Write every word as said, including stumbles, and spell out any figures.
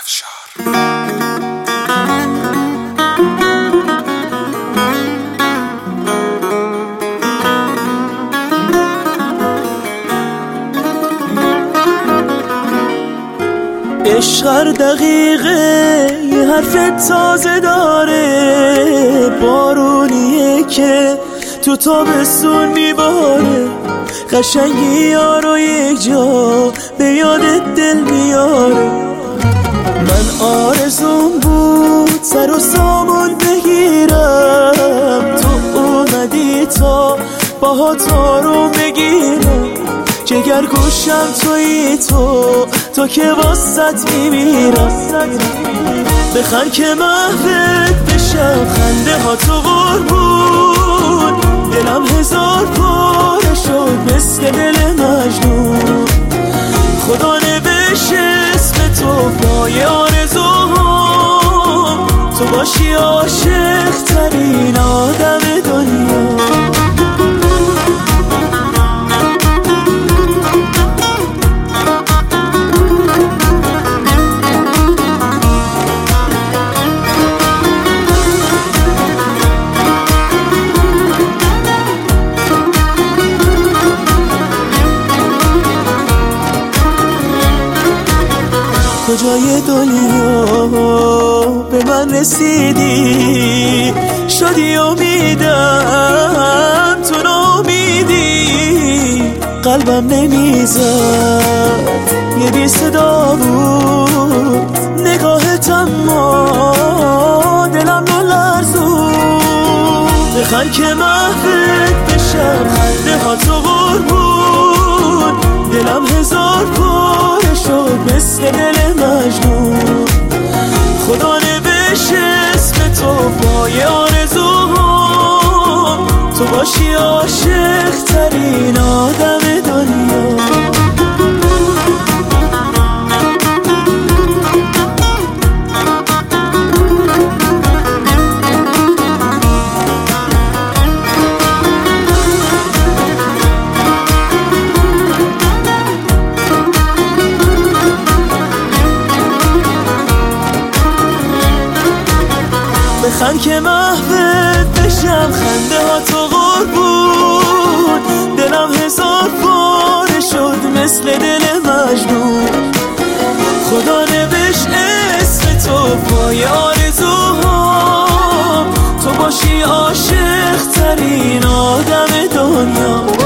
افشار. عشق هر دقیقه یه حرف تازه داره، بارونیه که تو تابستون میباره، قشنگی یارو یک جا به یادت دل میاره. من آرزون بود سر و سامون بگیرم، تو اومدی تا باهات آروم بگیرم، جگر گوشم تویی تو تو که واسط میمیرم. بخند که محوت بشم خنده ها تو قربون، دلم هزار پاره شد مثل دل مجنون. خدا نوشت اسم تو پای آرزوهام، تو باشی عاشق ترین آدم دنیا. کجای دنیا به من رسیدی، شدی امیدم تو ناامیدی، قلبم نمیزد یه بی صدا بود، نگاهت اما دلم رو لرزون. بخند که محوت بشم خنده ها تو قربون، دلم هزار پاره شد مثل دل مجنون. خدا نوشت اسم تو پای آرزوهام، تو باشی عاشق ترین آدم دنیا. بخند که محوت بشم خنده ها تو قربون، دلم هزار پاره شد مثل دل مجنون. خدا نوشت اسم تو پای آرزوهام، تو باشی عاشق ترین آدم دنیا.